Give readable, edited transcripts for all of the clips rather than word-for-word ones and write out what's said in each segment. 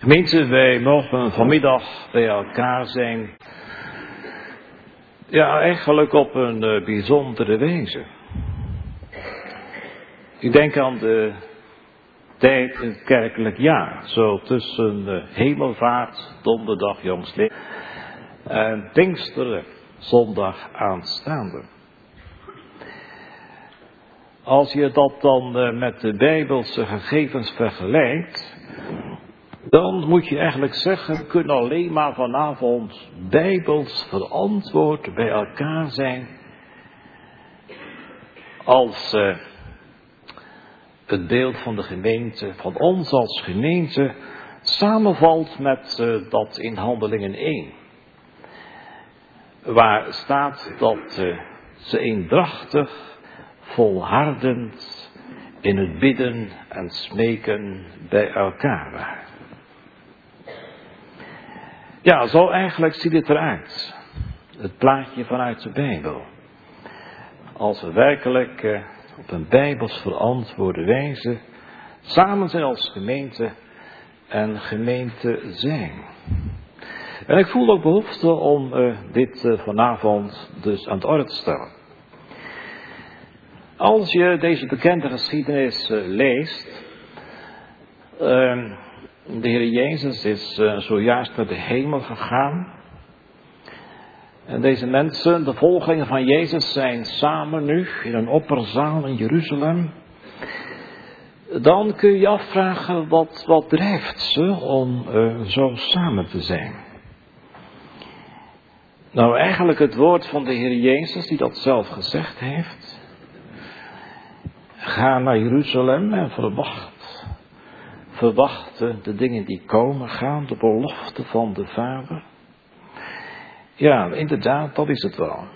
Gemeente, wij mogen vanmiddag bij elkaar zijn. Ja, eigenlijk op een bijzondere wijze. Ik denk aan de tijd in het kerkelijk jaar. Zo tussen Hemelvaart, donderdag jongstleden, en Pinksteren, zondag aanstaande. Als je dat dan met de Bijbelse gegevens vergelijkt, dan moet je eigenlijk zeggen, we kunnen alleen maar vanavond Bijbels verantwoord bij elkaar zijn als het beeld van de gemeente, van ons als gemeente, samenvalt met dat in Handelingen 1. Waar staat dat ze eendrachtig, volhardend in het bidden en smeken bij elkaar waren. Ja, zo eigenlijk ziet het eruit. Het plaatje vanuit de Bijbel. Als we werkelijk op een Bijbels verantwoorde wijze samen zijn als gemeente en gemeente zijn. En ik voel ook behoefte om dit vanavond dus aan de orde te stellen. Als je deze bekende geschiedenis leest, de Heer Jezus is zojuist naar de hemel gegaan. En deze mensen, de volgelingen van Jezus, zijn samen nu in een opperzaal in Jeruzalem. Dan kun je je afvragen, wat drijft ze om zo samen te zijn? Nou, eigenlijk het woord van de Heer Jezus, die dat zelf gezegd heeft. Ga naar Jeruzalem en verwacht de dingen die komen, gaan, de belofte van de Vader. Ja, inderdaad, dat is het wel.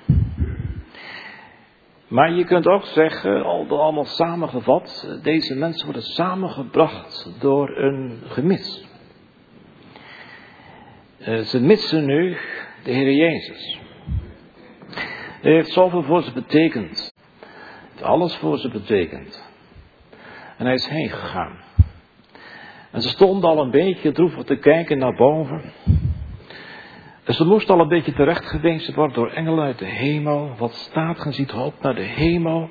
Maar je kunt ook zeggen, allemaal samengevat, deze mensen worden samengebracht door een gemis. Ze missen nu de Heer Jezus. Hij heeft zoveel voor ze betekend. Hij heeft alles voor ze betekend. En hij is heen gegaan. En ze stonden al een beetje droevig te kijken naar boven. En ze moesten al een beetje terechtgewezen worden door engelen uit de hemel. Wat staat, ge ziet op naar de hemel.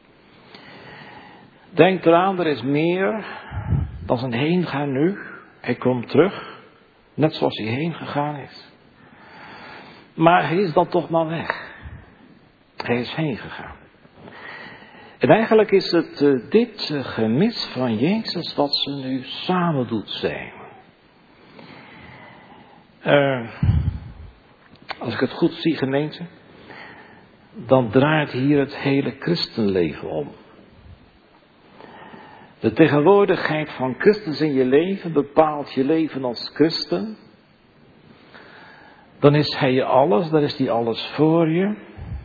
Denk eraan, er is meer dan zijn heengaan nu. Hij komt terug, net zoals hij heen gegaan is. Maar hij is dan toch maar weg. Hij is heen gegaan. En eigenlijk is het dit gemis van Jezus wat ze nu samen doet zijn. Als ik het goed zie, gemeente, dan draait hier het hele christenleven om. De tegenwoordigheid van Christus in je leven bepaalt je leven als christen. Dan is hij je alles, dan is hij alles voor je.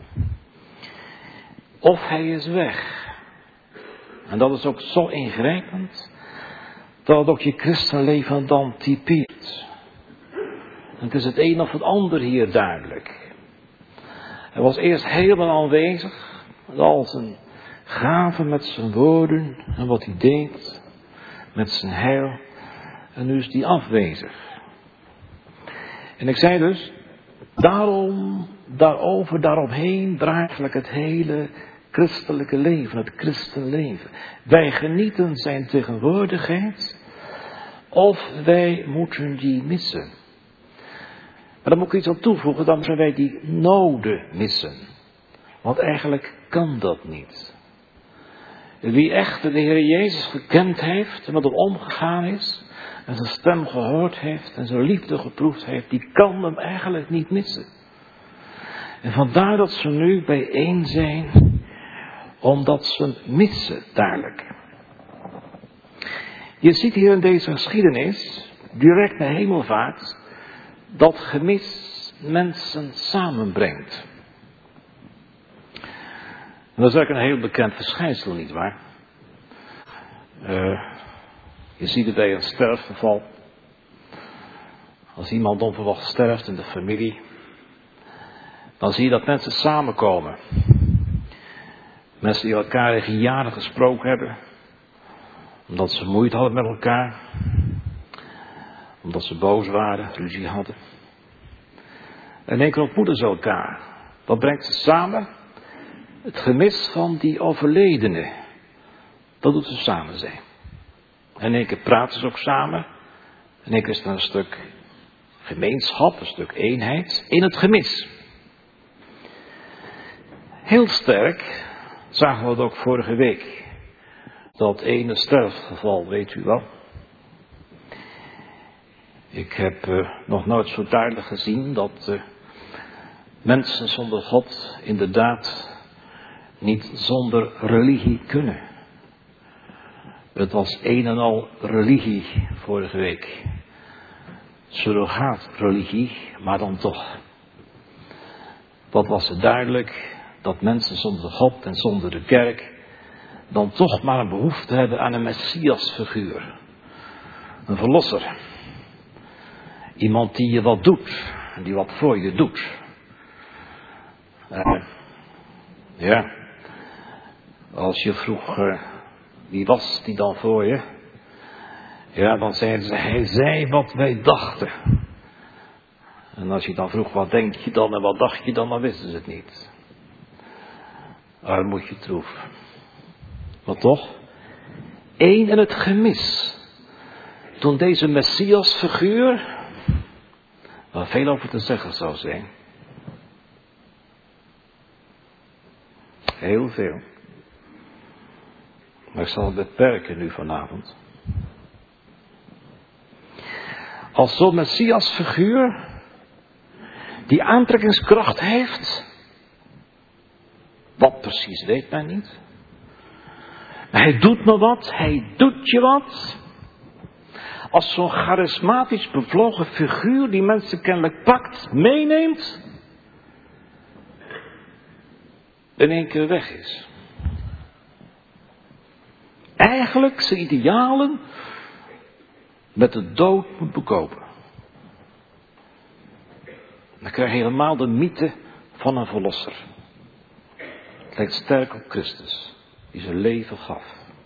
Of hij is weg. En dat is ook zo ingrijpend, dat het ook je christenleven dan typeert. Het is het een of het ander hier duidelijk. Hij was eerst helemaal aanwezig, als een gave met zijn woorden en wat hij deed, met zijn heil. En nu is hij afwezig. En ik zei dus, daaromheen draait eigenlijk het hele christelijke leven, het christenleven. Wij genieten zijn tegenwoordigheid, of wij moeten die missen. Maar dan moet ik iets aan toevoegen, dan moeten wij die noden missen. Want eigenlijk kan dat niet. Wie echt de Heer Jezus gekend heeft en met hem omgegaan is, en zijn stem gehoord heeft en zijn liefde geproefd heeft, die kan hem eigenlijk niet missen. En vandaar dat ze nu bijeen zijn, omdat ze hem missen, duidelijk. Je ziet hier in deze geschiedenis, direct na hemelvaart, dat gemis mensen samenbrengt. En dat is eigenlijk een heel bekend verschijnsel, nietwaar? Je ziet het bij een sterfgeval. Als iemand onverwacht sterft in de familie, dan zie je dat mensen samenkomen. Mensen die elkaar tegen jaren gesproken hebben, omdat ze moeite hadden met elkaar. Omdat ze boos waren, ruzie hadden. En in één keer ontmoeten ze elkaar. Wat brengt ze samen? Het gemis van die overledene. Dat doet ze samen zijn. En in één keer praten ze ook samen. In één keer is er een stuk gemeenschap, een stuk eenheid in het gemis. Heel sterk zagen we het ook vorige week. Dat ene sterfgeval, weet u wel. Ik heb nog nooit zo duidelijk gezien dat mensen zonder God inderdaad niet zonder religie kunnen. Het was een en al religie vorige week. Surrogaatreligie, maar dan toch. Wat was het duidelijk? Dat mensen zonder God en zonder de kerk dan toch maar een behoefte hebben aan een Messiasfiguur. Een verlosser. Iemand die je wat doet. Die wat voor je doet. Ja. Als je vroeg, wie was die dan voor je? Ja, dan zeiden ze, hij zei wat wij dachten. En als je dan vroeg, wat denk je dan en wat dacht je dan wisten ze het niet. Armoedje troef. Maar toch, één in het gemis. Toen deze Messiasfiguur, waar veel over te zeggen zou zijn. Heel veel. Maar ik zal het beperken nu vanavond. Als zo'n Messiasfiguur die aantrekkingskracht heeft, wat precies weet men niet. Maar hij doet me wat, hij doet je wat. Als zo'n charismatisch bevlogen figuur die mensen kennelijk pakt, meeneemt, in één keer weg is. Eigenlijk zijn idealen met de dood moet bekopen. Dan krijg je helemaal de mythe van een verlosser. Het lijkt sterk op Christus, die zijn leven gaf.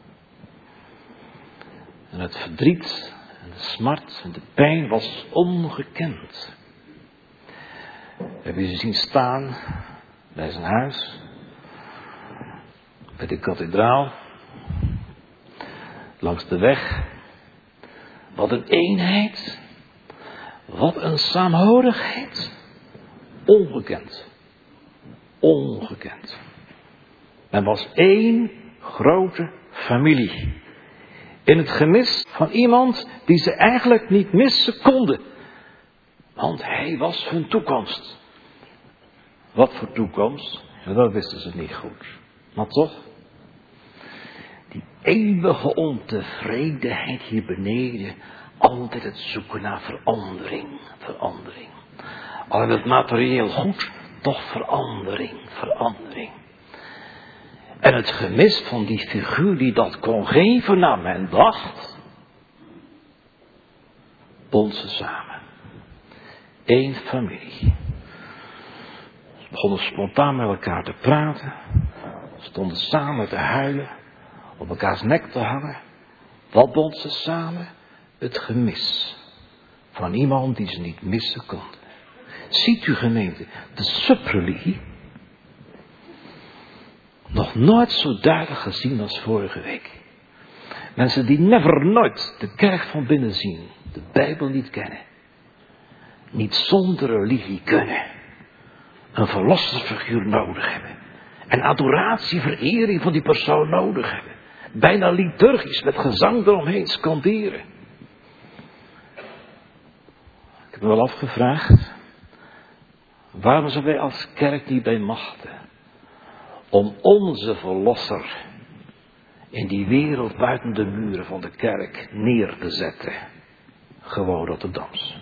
En het verdriet en de smart en de pijn was ongekend. Heb je ze zien staan bij zijn huis, bij de kathedraal, langs de weg. Wat een eenheid, wat een saamhorigheid. Ongekend. Ongekend. Men was één grote familie. In het gemis van iemand die ze eigenlijk niet missen konden. Want hij was hun toekomst. Wat voor toekomst? Ja, dat wisten ze niet goed. Maar toch. Die eeuwige ontevredenheid hier beneden. Altijd het zoeken naar verandering. Verandering. Al het materieel goed, toch verandering. Verandering. En het gemis van die figuur die dat kon geven naar men dacht. Bond ze samen. Eén familie. Ze begonnen spontaan met elkaar te praten. Stonden samen te huilen. Op elkaars nek te hangen. Wat bond ze samen? Het gemis. Van iemand die ze niet missen konden. Ziet u gemeente, de subreligie. Nog nooit zo duidelijk gezien als vorige week. Mensen die nooit de kerk van binnen zien. De Bijbel niet kennen. Niet zonder religie kunnen. Een verlossersfiguur nodig hebben. En adoratie, verering van die persoon nodig hebben. Bijna liturgisch met gezang eromheen scanderen. Ik heb me wel afgevraagd. Waarom zijn wij als kerk niet bij machten? Om onze verlosser in die wereld buiten de muren van de kerk neer te zetten. Gewoon op de dans.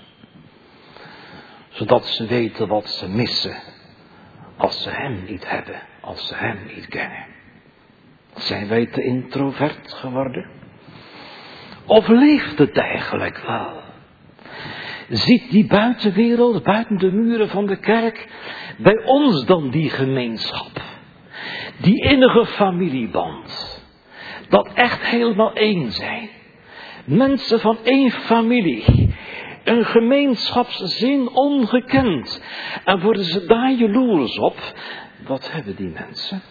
Zodat ze weten wat ze missen. Als ze hem niet hebben. Als ze hem niet kennen. Zijn wij te introvert geworden? Of leeft het eigenlijk wel? Ziet die buitenwereld, buiten de muren van de kerk, bij ons dan die gemeenschap? Die innige familieband. Dat echt helemaal één zijn. Mensen van één familie. Een gemeenschapszin ongekend. En worden ze daar jaloers op? Wat hebben die mensen?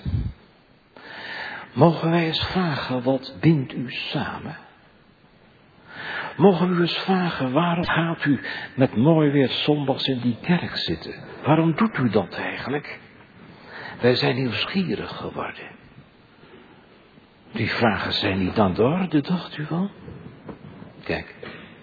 Mogen wij eens vragen, wat bindt u samen? Mogen we u eens vragen, waarom gaat u met mooi weer zondags in die kerk zitten? Waarom doet u dat eigenlijk? Wij zijn nieuwsgierig geworden. Die vragen zijn niet aan de orde, dacht u wel? Kijk.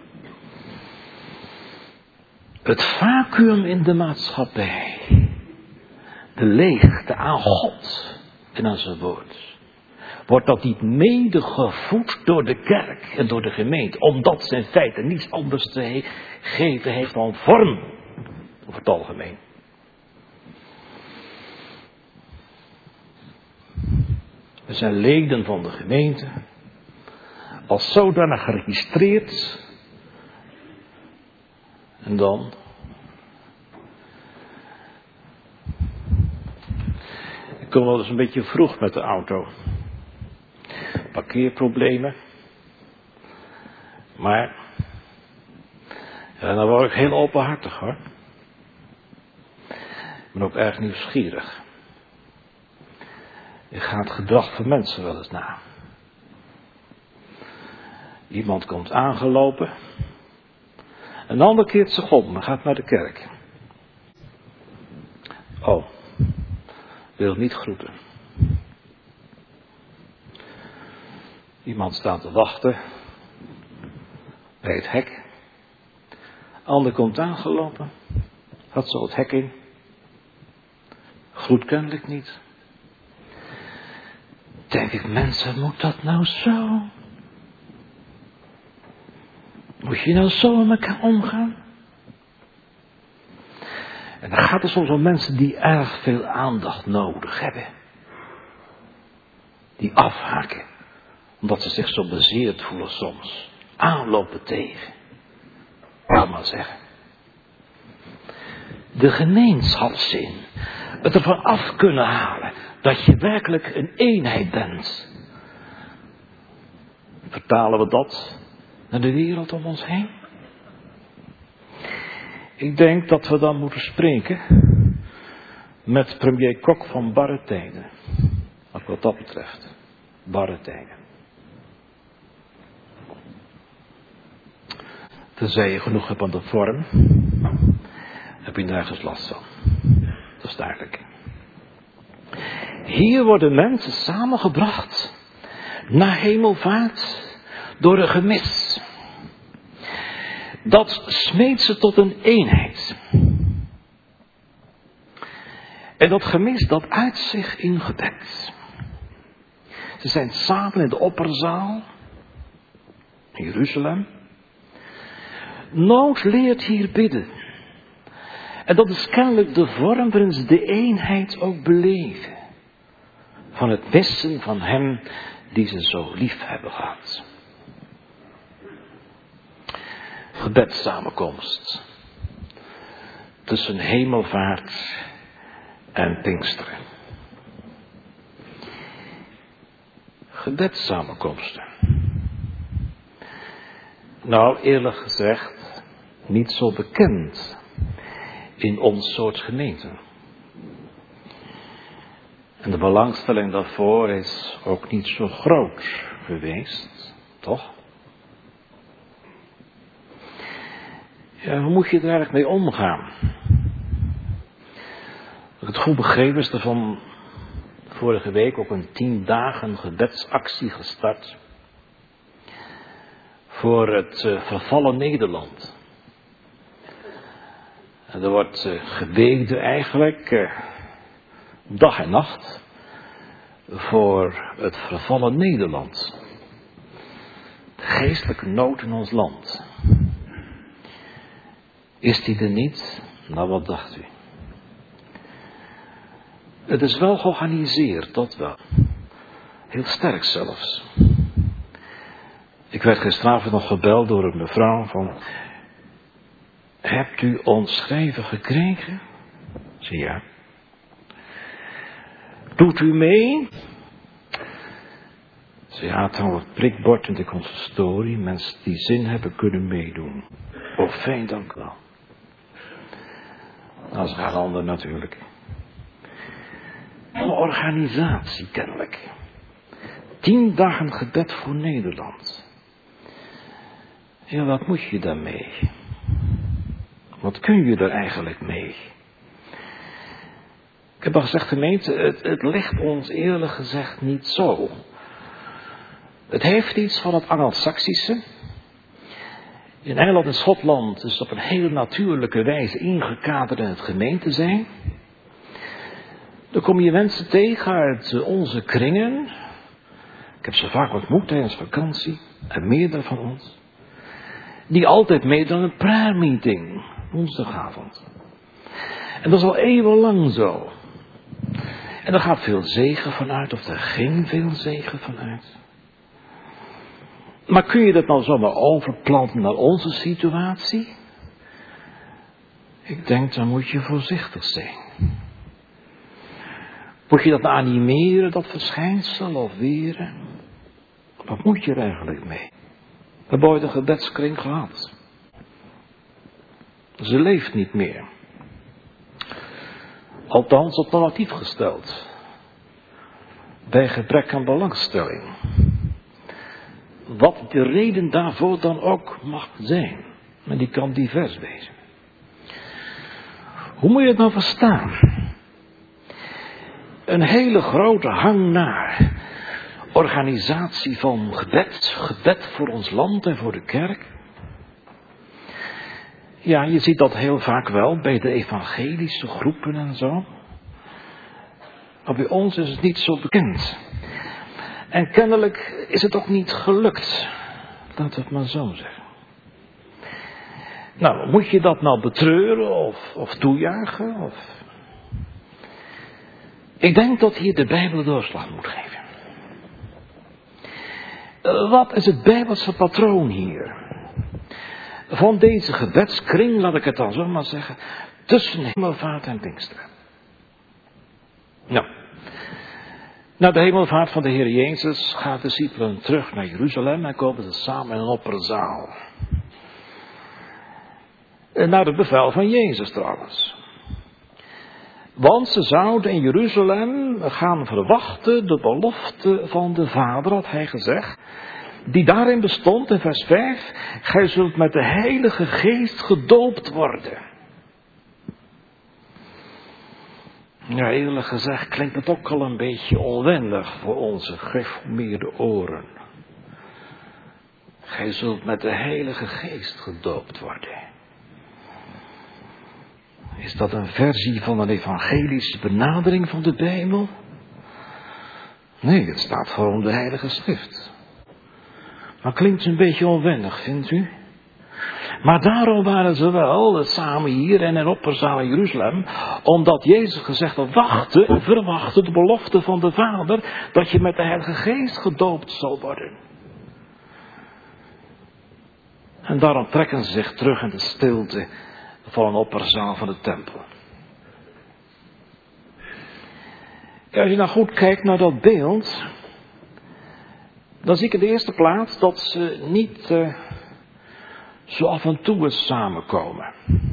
Het vacuüm in de maatschappij. De leegte aan God en aan zijn woord. Wordt dat niet mede gevoed door de kerk en door de gemeente. Omdat ze in feite niets anders te geven heeft dan vorm. Over het algemeen. We zijn leden van de gemeente. Als zodanig geregistreerd. En dan. Ik kom wel eens een beetje vroeg met de auto. Parkeerproblemen. Maar. Ja, dan word ik heel openhartig hoor. Ik ben ook erg nieuwsgierig. Ik ga het gedrag van mensen wel eens na. Iemand komt aangelopen. Een ander keert zich om en gaat naar de kerk. Oh, wil niet groeten. Iemand staat te wachten bij het hek. Ander komt aangelopen. Gaat zo het hek in. Groet kennelijk niet. Denk ik, mensen, moet dat nou zo? Moet je nou zo met elkaar omgaan? En dan gaat het soms om mensen die erg veel aandacht nodig hebben. Die afhaken. Omdat ze zich zo bezeerd voelen soms. Aanlopen tegen. Laat maar zeggen. De gemeenschapszin. Het ervan af kunnen halen. Dat je werkelijk een eenheid bent. Vertalen we dat naar de wereld om ons heen? Ik denk dat we dan moeten spreken met premier Kok van barre tijden. Wat dat betreft. Barre tijden. Tenzij je genoeg hebt aan de vorm, heb je nergens last van. Dat is duidelijk. Hier worden mensen samengebracht naar hemelvaart door een gemis. Dat smeet ze tot een eenheid. En dat gemis dat uit zich in gebed. Ze zijn samen in de opperzaal in Jeruzalem. Nood leert hier bidden. En dat is kennelijk de vorm waarin ze de eenheid ook beleven. Van het missen van hem die ze zo lief hebben gehad. Gebedssamenkomst. Tussen hemelvaart en Pinksteren. Gebedssamenkomsten. Nou, eerlijk gezegd, niet zo bekend in ons soort gemeenten. En de belangstelling daarvoor is ook niet zo groot geweest, toch? Ja, hoe moet je er eigenlijk mee omgaan? Als ik het goed begrepen is er van vorige week ook een 10 dagen gebedsactie gestart. Voor het vervallen Nederland. En er wordt gebeden eigenlijk dag en nacht voor het vervallen Nederland. De geestelijke nood in ons land. Is die er niet? Nou, wat dacht u? Het is wel georganiseerd, dat wel. Heel sterk zelfs. Ik werd gisteravond nog gebeld door een mevrouw van... Hebt u ons schrijven gekregen? Zie ja. Doet u mee? Ze had al het prikbord in de consistorie. Mensen die zin hebben kunnen meedoen. Oh, fijn, dank u wel. Dat is haar ander natuurlijk. Een organisatie kennelijk. 10 dagen gebed voor Nederland. Ja, wat moet je daarmee? Wat kun je er eigenlijk mee? Ik heb al gezegd, gemeente, het ligt ons eerlijk gezegd niet zo. Het heeft iets van het Angelsaksische. In Engeland en Schotland is het op een hele natuurlijke wijze ingekaderd in het gemeente zijn. Dan kom je mensen tegen uit onze kringen. Ik heb ze vaak ontmoet tijdens vakantie. En meerdere van ons. Die altijd meedoen aan een prayer meeting. Woensdagavond. En dat is al eeuwenlang zo. En er gaat veel zegen vanuit. Of er ging veel zegen vanuit. Maar kun je dat nou zomaar overplanten naar onze situatie? Ik denk, dan moet je voorzichtig zijn. Moet je dat nou animeren, dat verschijnsel, of weren? Wat moet je er eigenlijk mee? We hebben ooit een gebedskring gehad. Ze leeft niet meer. Althans, op normatief gesteld. Bij gebrek aan belangstelling. Wat de reden daarvoor dan ook mag zijn. Maar die kan divers wezen. Hoe moet je het nou verstaan? Een hele grote hang naar organisatie van gebed. Gebed voor ons land en voor de kerk. Ja, je ziet dat heel vaak wel bij de evangelische groepen en zo. Maar bij ons is het niet zo bekend. En kennelijk is het ook niet gelukt. Laat het maar zo zeggen. Nou, moet je dat nou betreuren of toejuichen? Of... Ik denk dat hier de Bijbel doorslag moet geven. Wat is het Bijbelse patroon hier? Van deze gebedskring, laat ik het dan zo maar zeggen, tussen hemelvaart en Pinksteren. Nou, na de hemelvaart van de Heer Jezus gaan de discipelen terug naar Jeruzalem en komen ze samen in een opperzaal. Naar het bevel van Jezus trouwens. Want ze zouden in Jeruzalem gaan verwachten de belofte van de Vader, had hij gezegd. Die daarin bestond in vers 5. Gij zult met de Heilige Geest gedoopt worden. Ja, eerlijk gezegd klinkt het ook al een beetje onwennig voor onze gereformeerde oren. Gij zult met de Heilige Geest gedoopt worden. Is dat een versie van een evangelische benadering van de Bijbel? Nee, het staat gewoon de Heilige Schrift. Maar klinkt een beetje onwennig, vindt u? Maar daarom waren ze wel samen hier en in opperzaal in Jeruzalem. Omdat Jezus gezegd had, verwachten de belofte van de Vader. Dat je met de Heilige Geest gedoopt zal worden. En daarom trekken ze zich terug in de stilte van een opperzaal van de tempel. Als je nou goed kijkt naar dat beeld. Dan zie ik in de eerste plaats dat ze niet zo af en toe eens samenkomen.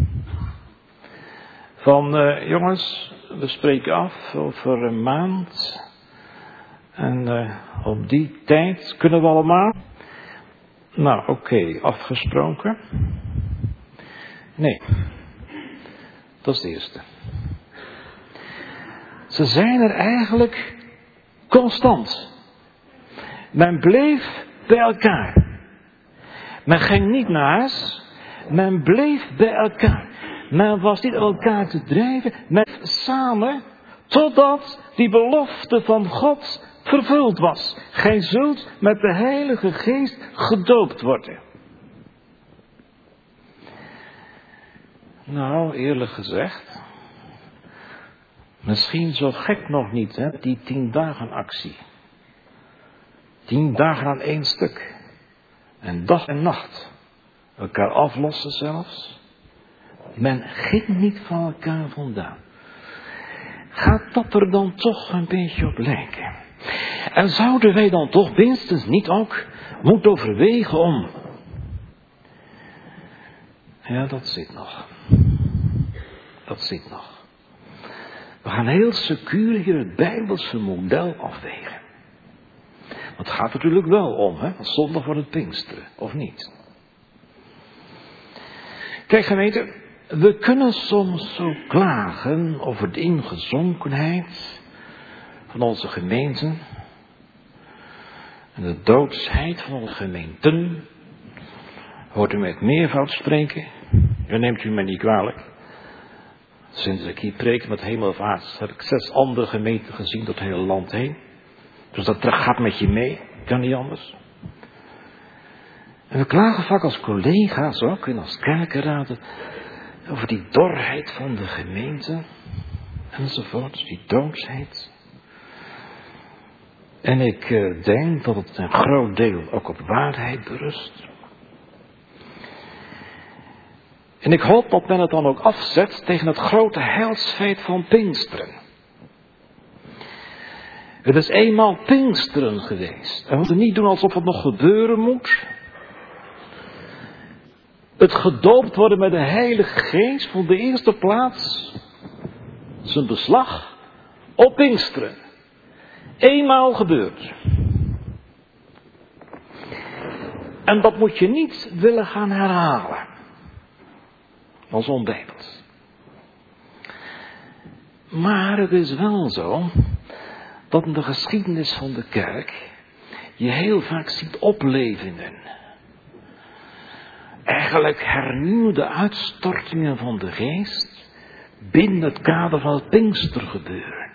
Van jongens, we spreken af over een maand. En op die tijd kunnen we allemaal. Nou oké, afgesproken. Nee, dat is de eerste. Ze zijn er eigenlijk constant. Men bleef bij elkaar. Men ging niet naar huis. Men bleef bij elkaar. Men was niet elkaar te drijven. Men samen totdat die belofte van God vervuld was. Gij zult met de Heilige Geest gedoopt worden. Nou, eerlijk gezegd. Misschien zo gek nog niet, hè, die 10 dagen actie. 10 dagen aan één stuk. En dag en nacht. Elkaar aflossen zelfs. Men ging niet van elkaar vandaan. Gaat dat er dan toch een beetje op lijken? En zouden wij dan toch minstens niet ook moeten overwegen om... Ja, dat zit nog. Dat zit nog. We gaan heel secuur hier het Bijbelse model afwegen. Want het gaat natuurlijk wel om, hè? Want zondag wordt het Pinksteren, of niet? Kijk gemeente, we kunnen soms zo klagen over de ingezonkenheid van onze gemeenten. En de doodsheid van onze gemeenten. Hoort u mij het meervoud spreken? Dan neemt u mij niet kwalijk. Sinds ik hier preek met hemelvaart heb ik 6 andere gemeenten gezien door het hele land heen. Dus dat gaat met je mee, kan niet anders. En we klagen vaak als collega's ook en als kerkenraden over die dorheid van de gemeente enzovoort, die doodsheid. En ik denk dat het een groot deel ook op waarheid berust. En ik hoop dat men het dan ook afzet tegen het grote heilsfeit van Pinksteren. Het is eenmaal Pinksteren geweest. En we moeten niet doen alsof het nog gebeuren moet. Het gedoopt worden met de Heilige Geest vond de eerste plaats zijn beslag op Pinksteren. Eenmaal gebeurd. En dat moet je niet willen gaan herhalen. Dat is onbijbels. Maar het is wel zo dat in de geschiedenis van de kerk je heel vaak ziet oplevingen. Eigenlijk hernieuwde uitstortingen van de geest binnen het kader van het Pinkstergebeuren.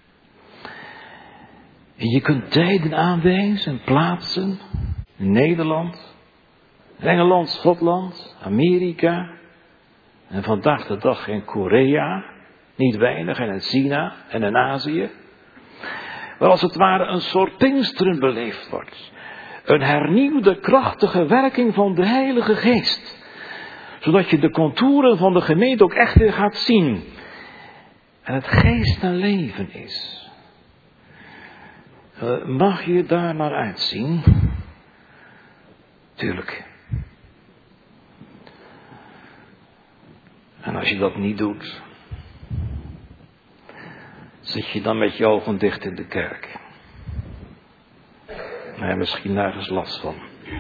En je kunt tijden aanwijzen en plaatsen in Nederland, Engeland, Schotland, Amerika en vandaag de dag in Korea, niet weinig, en in China en in Azië. Waar als het ware een soort Pinksteren beleefd wordt. Een hernieuwde krachtige werking van de Heilige Geest. Zodat je de contouren van de gemeente ook echt weer gaat zien. En het geest en leven is. Mag je daar naar uitzien? Tuurlijk. En als je dat niet doet, zit je dan met je ogen dicht in de kerk. Daar heb je misschien nergens last van.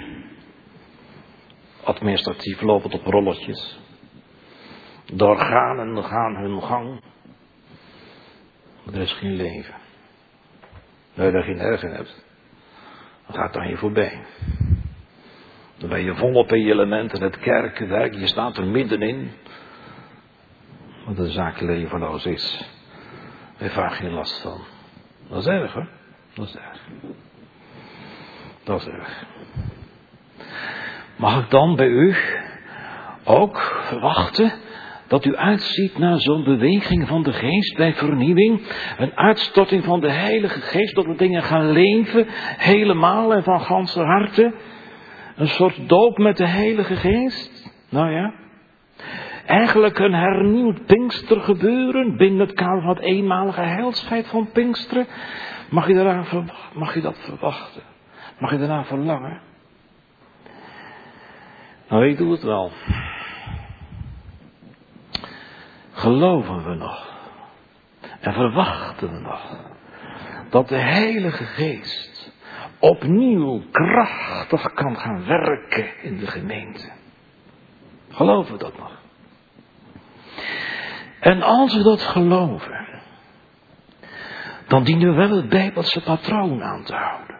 Administratief lopend op rolletjes. De organen gaan hun gang. Maar er is geen leven. Als je daar geen erg in hebt, dan gaat het aan je voorbij. Dan ben je volop in je element in het kerkenwerk. Je staat er middenin. Want de zaak levenloos is. Daar heb je vaak geen last van. Dat is erg, hoor. Dat is erg. Dat is erg. Mag ik dan bij u ook verwachten dat u uitziet naar zo'n beweging van de geest bij vernieuwing? Een uitstorting van de Heilige Geest, dat we dingen gaan leven, helemaal en van ganse harte. Een soort doop met de Heilige Geest. Nou ja. Eigenlijk een hernieuwd Pinkstergebeuren binnen het kader van het eenmalige heilsfeit van Pinksteren. Mag je dat verwachten? Mag je daarna verlangen? Nou, ik doe het wel. Geloven we nog? En verwachten we nog? Dat de Heilige Geest opnieuw krachtig kan gaan werken in de gemeente? Geloven we dat nog? En als we dat geloven, dan dienen we wel het Bijbelse patroon aan te houden.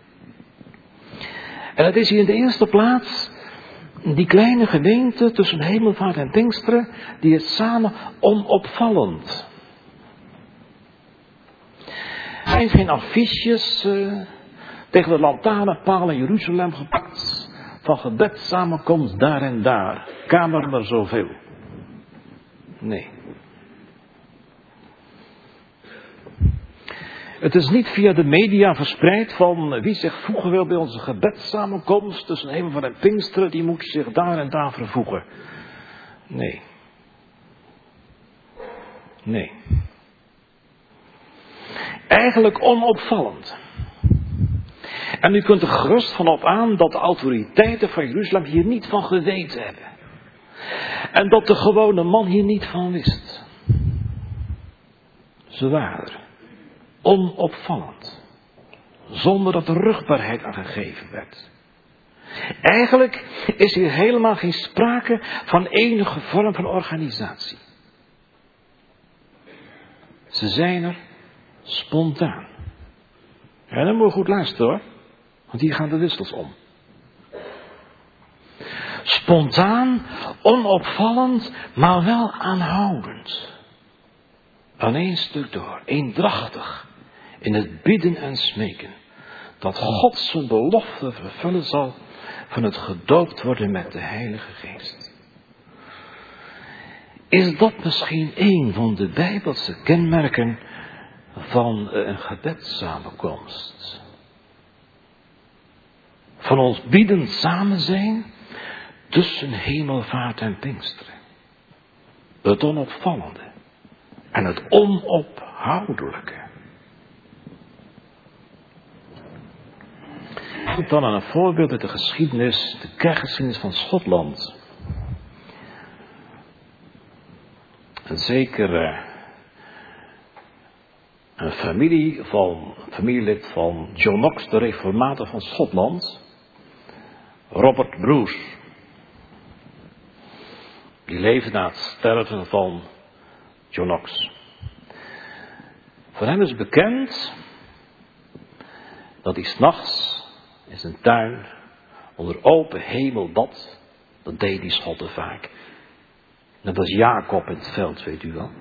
En het is hier in de eerste plaats die kleine gemeente tussen Hemelvaart en Pinksteren, die is samen onopvallend. Er zijn geen affiches tegen de lantaarnpaal in Jeruzalem gepakt van gebedssamenkomst daar en daar, kamer maar zoveel. Nee. Het is niet via de media verspreid van wie zich voegen wil bij onze gebedssamenkomst tussen Hemelvaart en Pinksteren, die moet zich daar en daar vervoegen. Nee. Nee. Eigenlijk onopvallend. En u kunt er gerust van op aan dat de autoriteiten van Jeruzalem hier niet van geweten hebben. En dat de gewone man hier niet van wist. Ze waren er. Onopvallend. Zonder dat er rugbaarheid aan gegeven werd. Eigenlijk is hier helemaal geen sprake van enige vorm van organisatie. Ze zijn er spontaan. En dan moet je goed luisteren hoor. Want hier gaan de wissels om. Spontaan, onopvallend, maar wel aanhoudend. Aan één stuk door, eendrachtig, in het bidden en smeken. Dat God zijn belofte vervullen zal van het gedoopt worden met de Heilige Geest. Is dat misschien een van de Bijbelse kenmerken van een gebedssamenkomst? Van ons biedend samen zijn tussen hemelvaart en Pinksteren. Het onopvallende en het onophoudelijke. Ik dan aan een voorbeeld uit de geschiedenis, de kerkgeschiedenis van Schotland. En zeker een familielid van John Knox, de reformator van Schotland, Robert Bruce. Die leefde na het sterven van John Knox. Voor hem is bekend dat hij 's nachts in zijn tuin onder open hemel bad. Dat deed die Schotten vaak. Net als Jacob in het veld, weet u wel.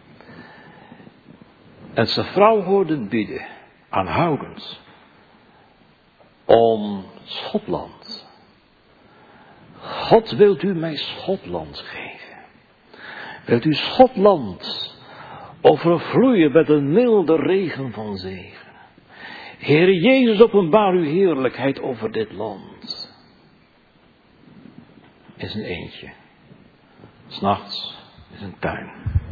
En zijn vrouw hoorde bidden, aanhoudend, om Schotland. God, wilt u mij Schotland geven? Wilt u Schotland overvloeien met een milde regen van zegen? Heere Jezus, openbaar uw heerlijkheid over dit land. In zijn eentje. 's Nachts in zijn tuin.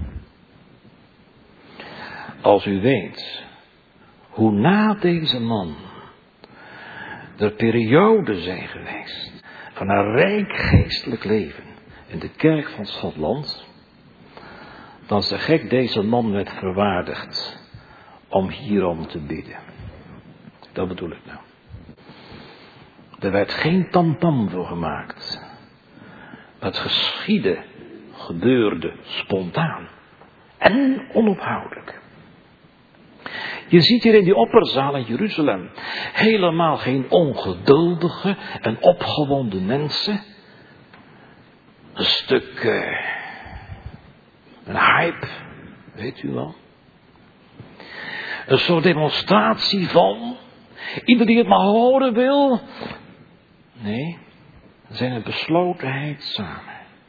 Als u weet hoe na deze man er perioden zijn geweest van een rijk geestelijk leven in de kerk van Schotland, dan zeg ik, deze man werd verwaardigd om hierom te bidden. Dat bedoel ik nou. Er werd geen tamtam voor gemaakt. Het gebeurde spontaan en onophoudelijk. Je ziet hier in die opperzaal in Jeruzalem helemaal geen ongeduldige en opgewonden mensen. Een stuk, een hype, weet u wel. Een soort demonstratie van, ieder die het maar horen wil. Nee, we zijn een beslotenheid samen.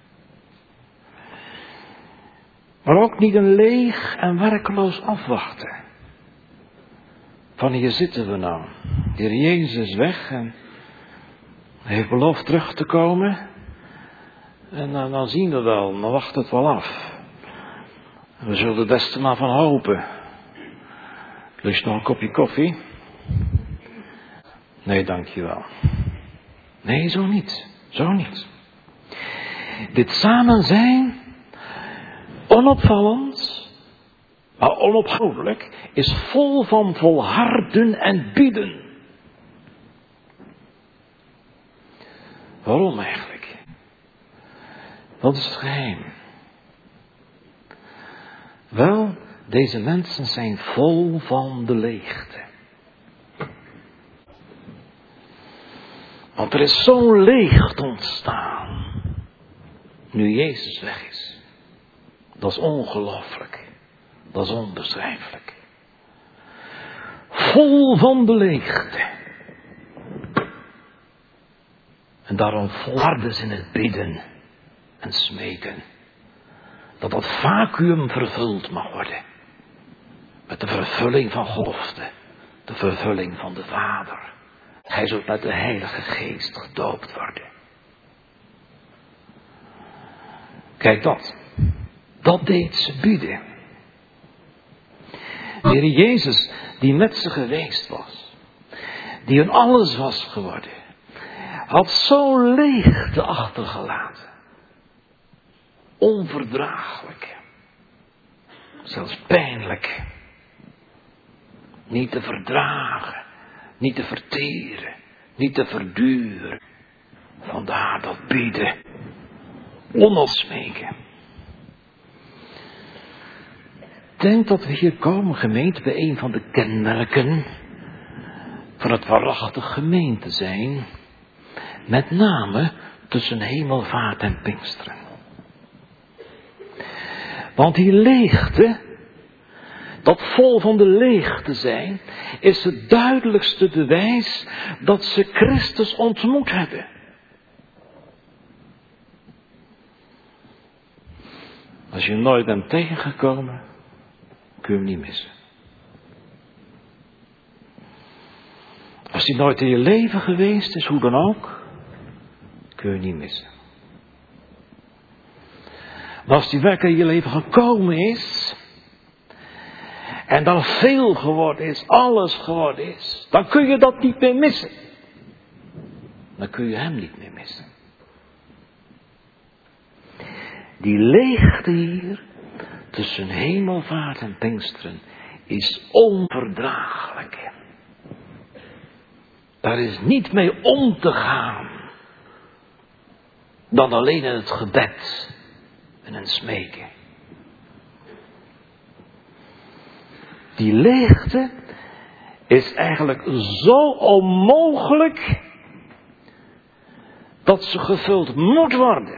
Maar ook niet een leeg en werkeloos afwachten. Van hier zitten we nou. De Heer Jezus is weg en hij heeft beloofd terug te komen. En dan zien we wel, dan wacht het wel af. We zullen het beste maar van hopen. Lust nog een kopje koffie? Nee, dankjewel. Nee, zo niet. Zo niet. Dit samen zijn, onopvallend, maar onophoudelijk, is vol van volharden en bieden. Waarom eigenlijk? Wat is het geheim? Wel, deze mensen zijn vol van de leegte. Want er is zo'n leegte ontstaan, nu Jezus weg is. Dat is ongelooflijk. Dat is onbeschrijfelijk. Vol van de leegte. En daarom volharden ze in het bidden en smeken. Dat vacuüm vervuld mag worden. Met de vervulling van belofte. De vervulling van de Vader. Hij zult met de Heilige Geest gedoopt worden. Kijk dat. Dat deed ze bidden. De Heer Jezus die met ze geweest was. Die hun alles was geworden. Had zo leegte achtergelaten. Onverdraaglijk. Zelfs pijnlijk. Niet te verdragen. Niet te verteren. Niet te verduren. Vandaar dat bidden. Onafsmeken. Denk dat we hier komen, gemeente, bij een van de kenmerken van het waarachtig gemeente zijn. Met name tussen hemelvaart en Pinksteren. Want die leegte, dat vol van de leegte zijn, is het duidelijkste bewijs dat ze Christus ontmoet hebben. Als je hem nooit bent tegengekomen, kun je hem niet missen. Als hij nooit in je leven geweest is, hoe dan ook, kun je niet missen. Maar als die werkelijk in je leven gekomen is, en dan veel geworden is, alles geworden is, dan kun je dat niet meer missen. Dan kun je hem niet meer missen. Die leegte hier, tussen hemelvaart en Pinksteren, is onverdraaglijk. Daar is niet mee om te gaan, dan alleen in het gebed en een smeken. Die leegte is eigenlijk zo onmogelijk dat ze gevuld moet worden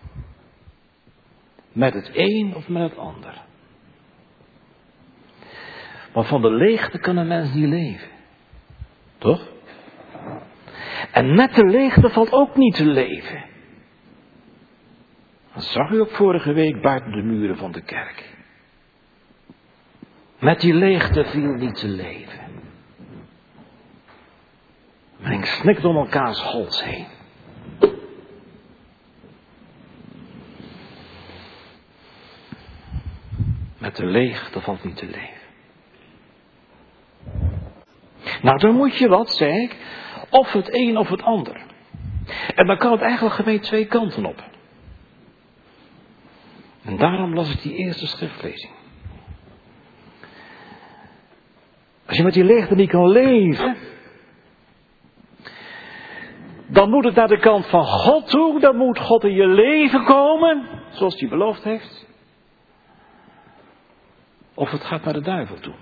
met het een of met het ander. Maar van de leegte kan een mens niet leven. Toch? En met de leegte valt ook niet te leven. Dat zag u ook vorige week buiten de muren van de kerk. Met die leegte viel niet te leven. Men snikt om elkaars hals heen. Met de leegte valt niet te leven. Nou, dan moet je wat, zei ik, of het een of het ander. En dan kan het eigenlijk gemeente twee kanten op. En daarom las ik die eerste schriftlezing. Als je met die leegte niet kan leven, dan moet het naar de kant van God toe. Dan moet God in je leven komen, zoals hij beloofd heeft. Of het gaat naar de duivel toe.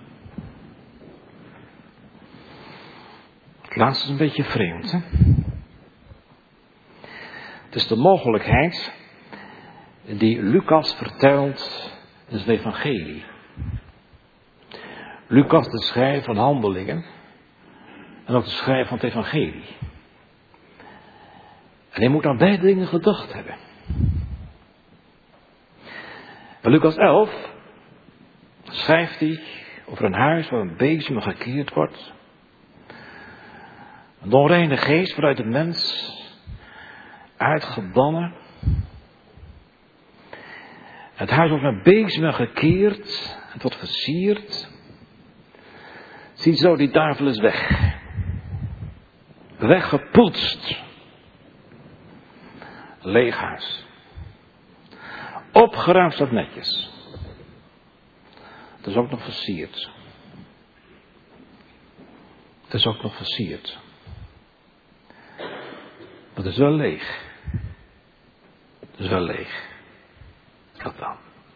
Het laatste is een beetje vreemd, hè? Het is de mogelijkheid die Lucas vertelt in zijn evangelie. Lucas, de schrijver van Handelingen, en ook de schrijver van het evangelie. En hij moet aan beide dingen gedacht hebben. Bij Lucas 11 schrijft hij over een huis waar een bezem gekeerd wordt. Een onreine geest vanuit de mens uitgebannen. Het huis wordt met bezem gekeerd. Het wordt versierd. Zie zo, die duivel is weg. Weggepoetst. Leeg huis. Opgeruimd staat netjes. Het is ook nog versierd. Het is ook nog versierd. Maar het is wel leeg. Het is wel leeg. Wat dan?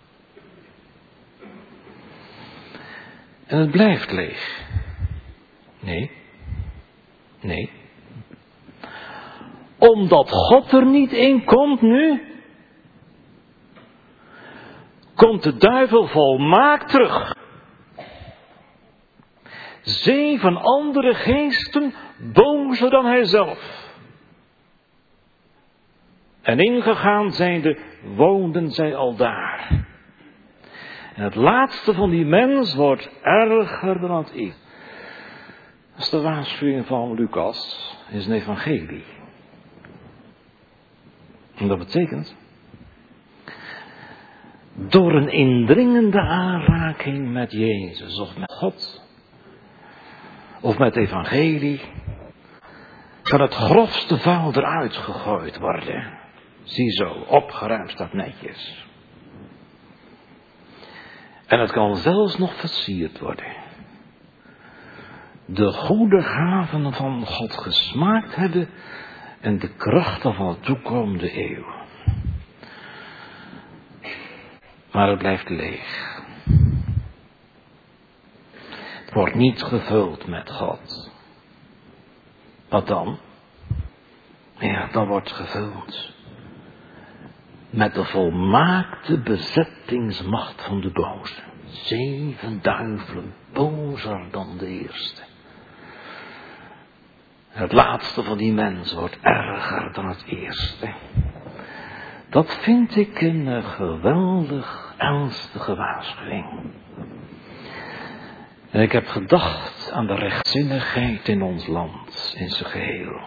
En het blijft leeg. Nee. Nee. Omdat God er niet in komt nu, komt de duivel volmaakt terug. 7 andere geesten, bozer dan hij zelf. En ingegaan zijnde, woonden zij al daar. En het laatste van die mens wordt erger dan het eerste. Dat is de waarschuwing van Lucas in zijn evangelie. En dat betekent, door een indringende aanraking met Jezus of met God of met het evangelie kan het grofste vuil eruit gegooid worden. Ziezo, opgeruimd staat netjes. En het kan zelfs nog versierd worden. De goede gaven van God gesmaakt hebben en de krachten van de toekomende eeuw. Maar het blijft leeg. Het wordt niet gevuld met God. Wat dan? Ja, dan wordt gevuld met de volmaakte bezettingsmacht van de boze. 7 duivelen bozer dan de eerste. Het laatste van die mens wordt erger dan het eerste. Dat vind ik een geweldig ernstige waarschuwing. En ik heb gedacht aan de rechtzinnigheid in ons land, in zijn geheel.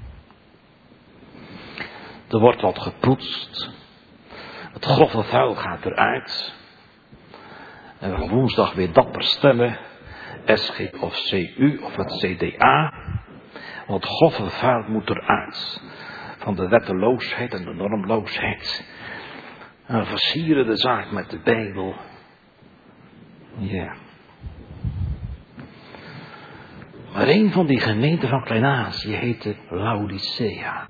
Er wordt wat gepoetst. Het grove vuil gaat eruit. En we gaan woensdag weer dapper stemmen. SG of CU of het CDA. Want het grove vuil moet eruit. Van de wetteloosheid en de normloosheid. En we versieren de zaak met de Bijbel. Ja. Maar een van die gemeenten van Klein-Azië heette Laodicea.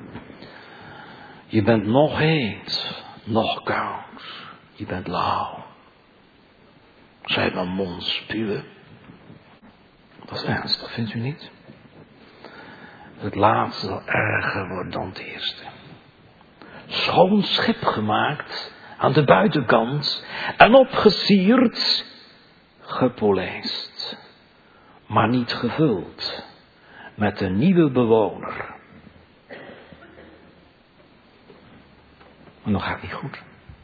Je bent nog heet, nog koud. Je bent lauw. Zij mijn mond spuwen. Dat is ernstig, vindt u niet? Het laatste zal erger worden dan het eerste. Schoon schip gemaakt aan de buitenkant en opgesierd, gepolijst, maar niet gevuld met een nieuwe bewoner. En dan gaat het niet goed.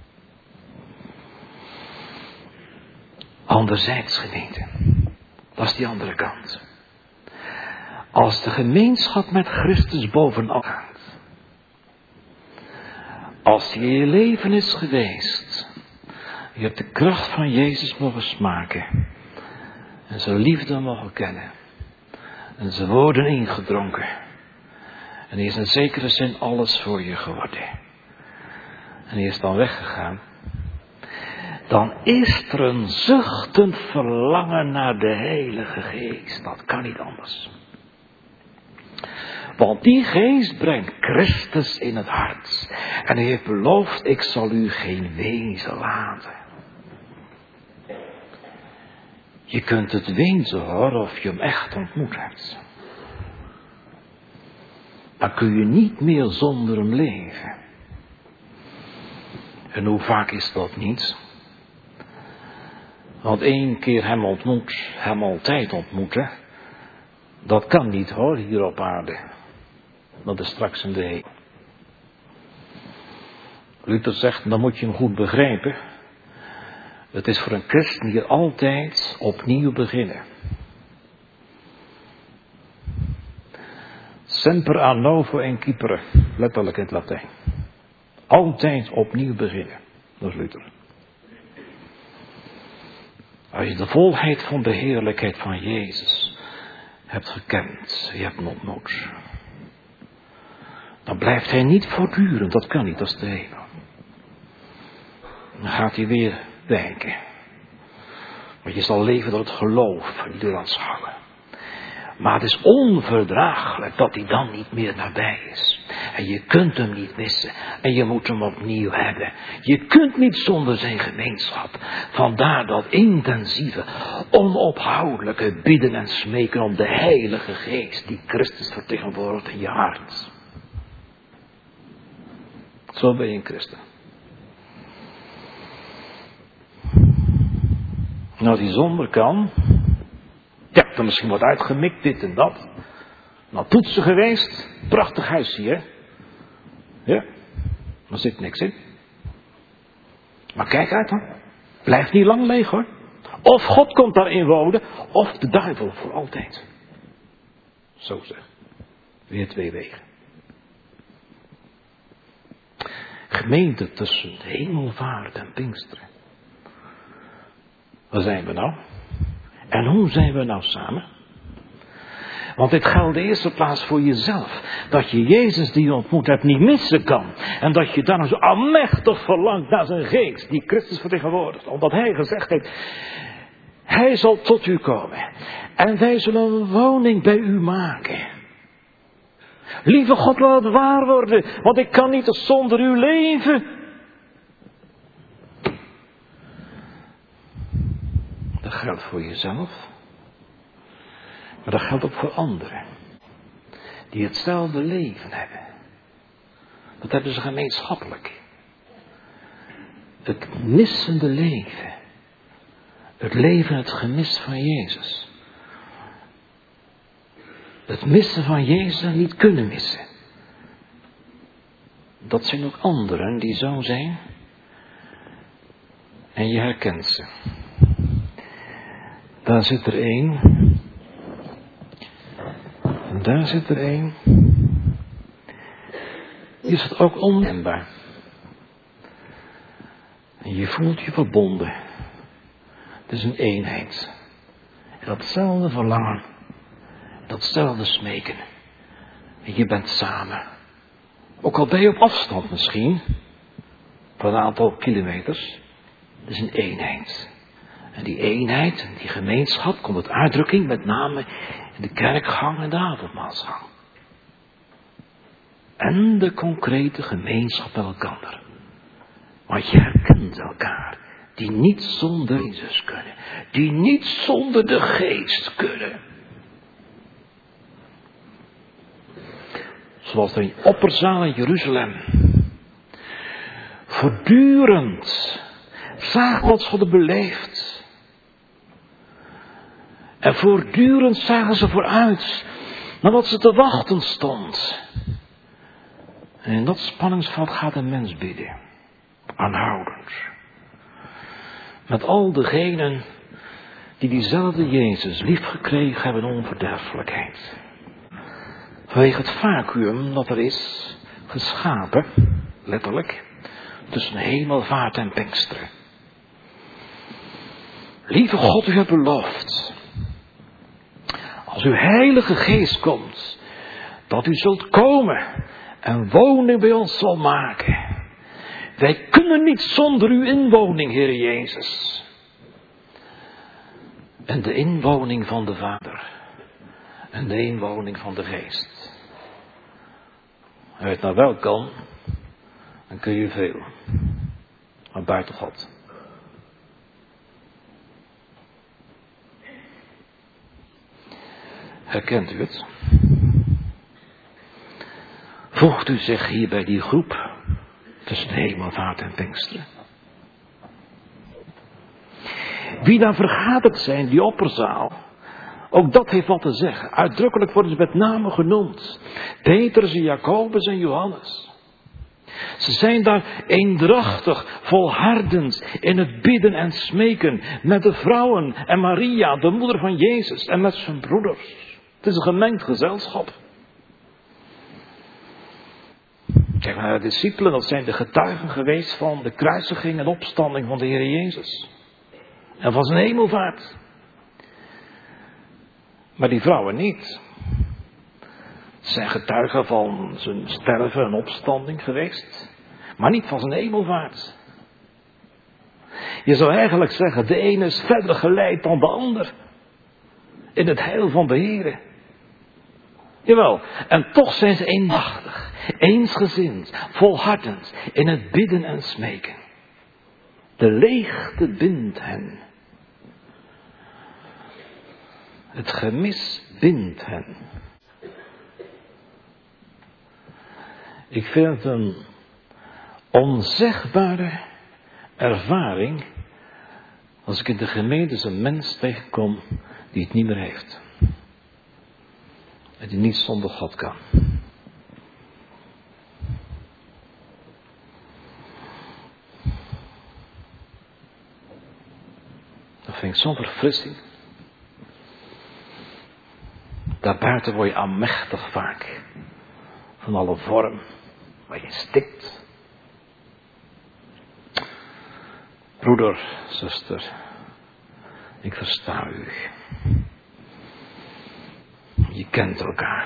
Anderzijds, gemeente, dat is die andere kant. Als de gemeenschap met Christus bovenop gaat. Als die in je leven is geweest. Je hebt de kracht van Jezus mogen smaken. En zijn liefde mogen kennen. En zijn woorden ingedronken. En hij is in zekere zin alles voor je geworden. En hij is dan weggegaan. Dan is er een zuchtend verlangen naar de Heilige Geest. Dat kan niet anders. Want die geest brengt Christus in het hart. En hij heeft beloofd, ik zal u geen wezen laten. Je kunt het wezen horen of je hem echt ontmoet hebt. Dan kun je niet meer zonder hem leven. En hoe vaak is dat niet? Want 1 keer hem ontmoet, hem altijd ontmoeten. Dat kan niet hoor, hier op aarde. Dat is straks in de hemel. Luther zegt, dan moet je hem goed begrijpen. Het is voor een christen hier altijd opnieuw beginnen. Semper a novo incipere, letterlijk in het Latijn. Altijd opnieuw beginnen, dat is Luther. Als je de volheid van de heerlijkheid van Jezus hebt gekend, je hebt hem ontmoet, dan blijft hij niet voortdurend, dat kan niet, dat is de hemel. Dan gaat hij weer wijken. Want je zal leven door het geloof, niet door aanschouwen. Maar het is onverdraaglijk dat hij dan niet meer nabij is. En je kunt hem niet missen. En je moet hem opnieuw hebben. Je kunt niet zonder zijn gemeenschap. Vandaar dat intensieve, onophoudelijke bidden en smeken om de Heilige Geest die Christus vertegenwoordigt in je hart. Zo ben je een christen. Nou, die zonder kan. Je hebt er misschien wat uitgemikt, dit en dat. Nou, poetsen geweest. Prachtig huisje, hè? Ja, er zit niks in. Maar kijk uit, hoor. Blijft niet lang leeg, hoor. Of God komt daarin wonen, of de duivel voor altijd. Zo zeg. Weer 2 wegen. gemeente tussen hemelvaart en Pinksteren. Waar zijn we nou? En hoe zijn we nou samen? Want dit geldt in de eerste plaats voor jezelf. Dat je Jezus die je ontmoet hebt niet missen kan. En dat je daarom zo almachtig verlangt naar zijn geest. Die Christus vertegenwoordigt. Omdat hij gezegd heeft. Hij zal tot u komen. En wij zullen een woning bij u maken. Lieve God, laat het waar worden. Want ik kan niet zonder u leven. Dat geldt voor jezelf. Maar dat geldt ook voor anderen. Die hetzelfde leven hebben. Dat hebben ze gemeenschappelijk. Het missende leven. Het leven, het gemis van Jezus. Het missen van Jezus en niet kunnen missen. Dat zijn ook anderen die zo zijn. En je herkent ze. Daar zit er één. En daar zit er één. Die is het ook onnembaar. En je voelt je verbonden. Het is een eenheid. En datzelfde verlangen. Datzelfde smeken. En je bent samen. Ook al ben je op afstand misschien. Van een aantal kilometers. Het is een eenheid. En die eenheid, die gemeenschap, komt tot uitdrukking met name in de kerkgang en de avondmaalsgang. En de concrete gemeenschap met elkaar. Want je herkent elkaar. Die niet zonder Jezus kunnen. Die niet zonder de geest kunnen. Zoals er in opperzaal in Jeruzalem. Voortdurend zagen wat ze hadden beleefd. En voortdurend zagen ze vooruit naar wat ze te wachten stond. En in dat spanningsveld gaat een mens bidden. Aanhoudend. Met al degenen die diezelfde Jezus lief gekregen hebben in onverderfelijkheid. Vanwege het vacuüm dat er is geschapen, letterlijk, tussen hemelvaart en Pinksteren. Lieve God, u hebt beloofd. Als uw Heilige Geest komt, dat u zult komen en woning bij ons zal maken. Wij kunnen niet zonder uw inwoning, Heer Jezus. En de inwoning van de Vader. En de inwoning van de Geest. Als het nou wel kan, dan kun je veel. Maar buiten God. Herkent u het? Voegt u zich hier bij die groep tussen de hemelvaart en Pinksteren? Wie daar vergaderd zijn, die opperzaal, ook dat heeft wat te zeggen. Uitdrukkelijk worden ze met name genoemd. Petrus en Jacobus en Johannes. Ze zijn daar eendrachtig, volhardend in het bidden en smeken met de vrouwen en Maria, de moeder van Jezus, en met zijn broeders. Het is een gemengd gezelschap. Kijk maar naar de discipelen, dat zijn de getuigen geweest van de kruisiging en opstanding van de Heer Jezus. En van zijn hemelvaart. Maar die vrouwen niet. Ze zijn getuigen van zijn sterven en opstanding geweest. Maar niet van zijn hemelvaart. Je zou eigenlijk zeggen, de ene is verder geleid dan de ander. In het heil van de Heer. Jawel, en toch zijn ze eenmachtig, eensgezind, volhardend in het bidden en smeken. De leegte bindt hen. Het gemis bindt hen. Ik vind het een onzegbare ervaring als ik in de gemeente een mens tegenkom die het niet meer heeft. En die niet zonder God kan. Dat vind ik zo'n verfrissing. Daarbuiten word je aanmächtig vaak. Van alle vorm waar je stikt. Broeder, zuster, ik versta u. Je kent elkaar.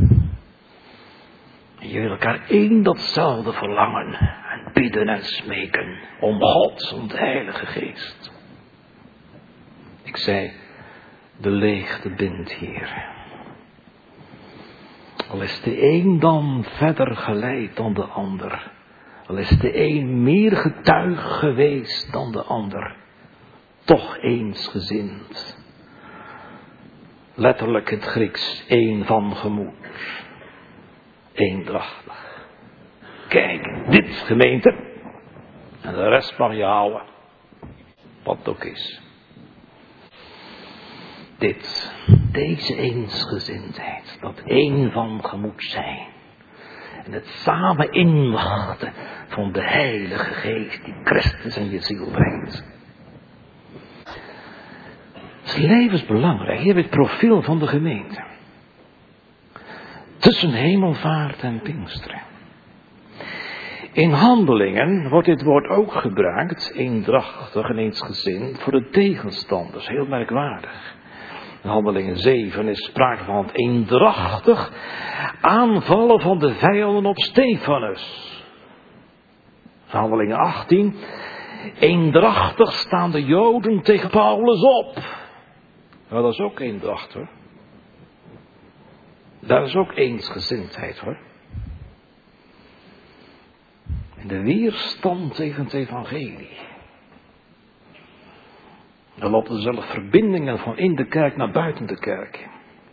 Je wil elkaar één datzelfde verlangen en bidden en smeken om God, om de Heilige Geest. Ik zei, de leegte bindt hier. Al is de een dan verder geleid dan de ander. Al is de een meer getuige geweest dan de ander. Toch eensgezind. Letterlijk het Grieks, één van gemoed. Eendrachtig. Kijk, dit gemeente. En de rest mag je houden. Wat het ook is. Deze eensgezindheid, dat één van gemoed zijn. En het samen inwachten van de Heilige Geest die Christus in je ziel brengt. Het is levensbelangrijk. Hier heb je het profiel van de gemeente. Tussen hemelvaart en Pinksteren. In Handelingen wordt dit woord ook gebruikt, eendrachtig en eensgezind, voor de tegenstanders. Heel merkwaardig. In Handelingen 7 is sprake van het eendrachtig aanvallen van de vijanden op Stefanus. In Handelingen 18, eendrachtig staan de Joden tegen Paulus op. Nou, dat is ook eendracht hoor. Dat is ook eensgezindheid hoor. En de weerstand tegen het evangelie. Dan lopen er zelf verbindingen van in de kerk naar buiten de kerk.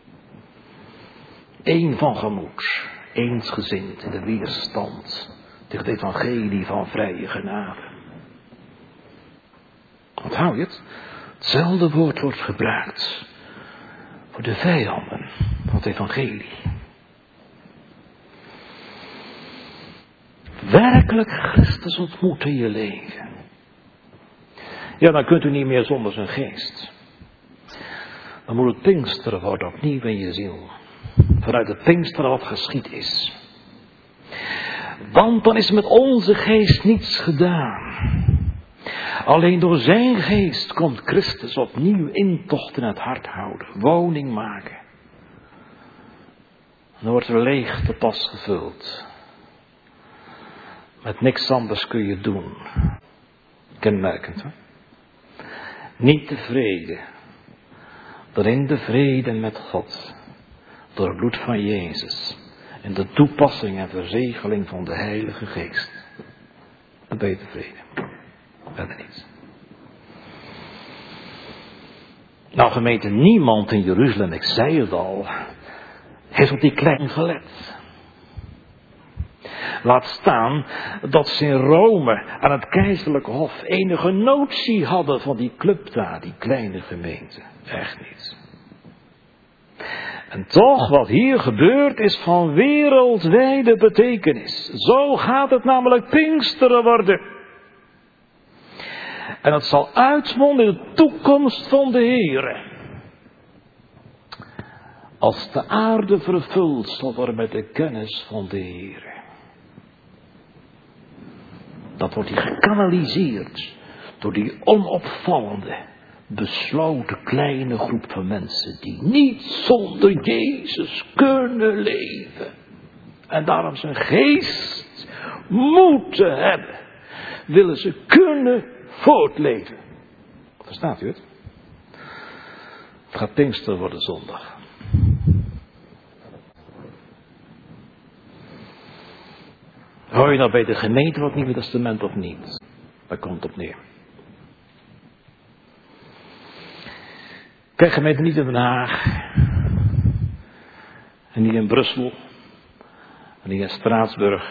Eén van gemoed, eensgezind in de weerstand tegen het evangelie van vrije genade. Onthoud je het? Hetzelfde woord wordt gebruikt voor de vijanden van het evangelie. Werkelijk Christus ontmoeten in je leven. Ja, dan kunt u niet meer zonder zijn geest. Dan moet het Pinksteren worden opnieuw in je ziel. Vanuit het Pinksteren wat geschied is. Want dan is met onze geest niets gedaan. Alleen door zijn geest komt Christus opnieuw intocht in het hart houden. Woning maken. Dan wordt er leeg te pas gevuld. Met niks anders kun je doen. Kenmerkend hoor. Niet tevreden. Dan in de vrede met God. Door het bloed van Jezus. En de toepassing en verzegeling van de Heilige Geest. Dan ben je tevreden. Verder niets. Nou gemeente, niemand in Jeruzalem, ik zei het al, heeft op die klein gelet. Laat staan dat ze in Rome aan het keizerlijke hof enige notie hadden van die club daar, die kleine gemeente. Echt niet. En toch, wat hier gebeurt is van wereldwijde betekenis. Zo gaat het namelijk Pinksteren worden. En het zal uitmonden in de toekomst van de Heere. Als de aarde vervuld zal worden met de kennis van de Heere. Dat wordt hier gekanaliseerd door die onopvallende, besloten kleine groep van mensen die niet zonder Jezus kunnen leven. En daarom zijn geest moeten hebben. Willen ze kunnen voortleven. Verstaat u het? Het gaat Pinkster worden zondag. Hoor je nou bij de gemeente wat Nieuwe Testament of niet? Daar komt het op neer. Kijk, gemeente niet in Den Haag. En niet in Brussel. En niet in Straatsburg.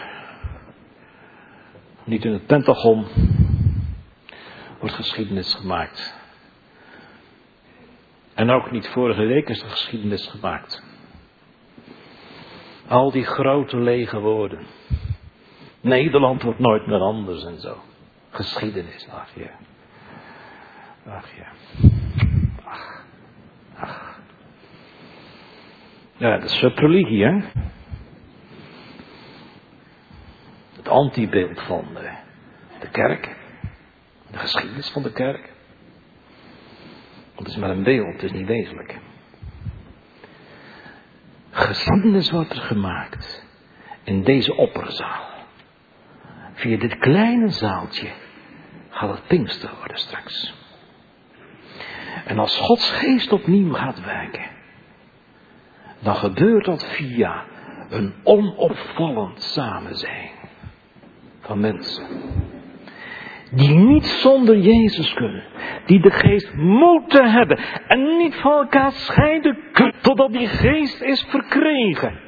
Niet in het Pentagon. Wordt geschiedenis gemaakt. En ook niet vorige week is er geschiedenis gemaakt. Al die grote lege woorden. Nederland wordt nooit meer anders en zo. Geschiedenis, ach ja. Ach ja. Ach. Ja, dat is religie, hè. Het antibeeld van de kerk. De geschiedenis van de kerk. Want het is maar een beeld, het is niet wezenlijk. Geschiedenis wordt er gemaakt in deze opperzaal. Via dit kleine zaaltje gaat het Pinkster worden straks. En als Gods geest opnieuw gaat werken, dan gebeurt dat via een onopvallend samenzijn van mensen. Die niet zonder Jezus kunnen. Die de geest moeten hebben. En niet van elkaar scheiden kunnen totdat die geest is verkregen.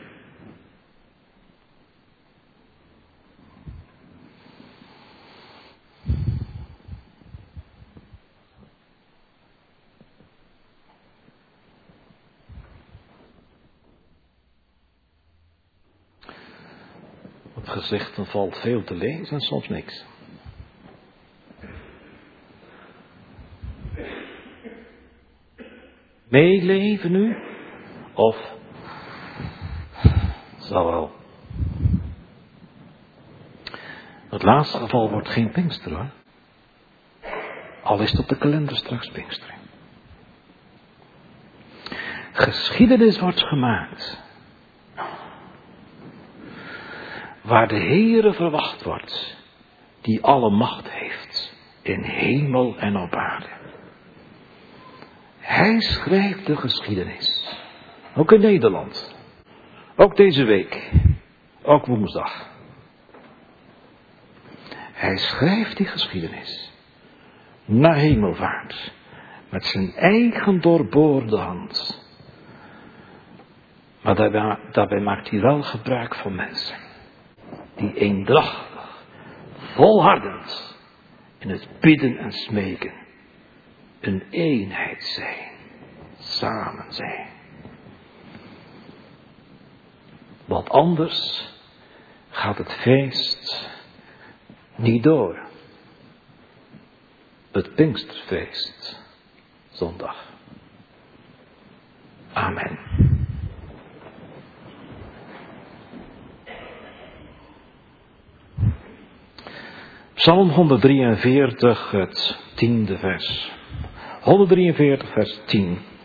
Op gezichten valt veel te lezen en soms niks. Meeleven nu? Of zal wel. Het laatste geval wordt geen Pinkster hoor. Al is het op de kalender straks Pinkster. Geschiedenis wordt gemaakt. Waar de Heere verwacht wordt. Die alle macht heeft. In hemel en op aarde. Hij schrijft de geschiedenis. Ook in Nederland. Ook deze week. Ook woensdag. Hij schrijft die geschiedenis. Na hemelvaart. Met zijn eigen doorboorde hand. Maar daarbij maakt hij wel gebruik van mensen. Die eendrachtig, volhardend in het bidden en smeken een eenheid zijn, samen zijn. Want anders gaat het feest niet door. Het Pinksterfeest, zondag. Amen. Psalm 143, het 10e vers. 143, vers 10.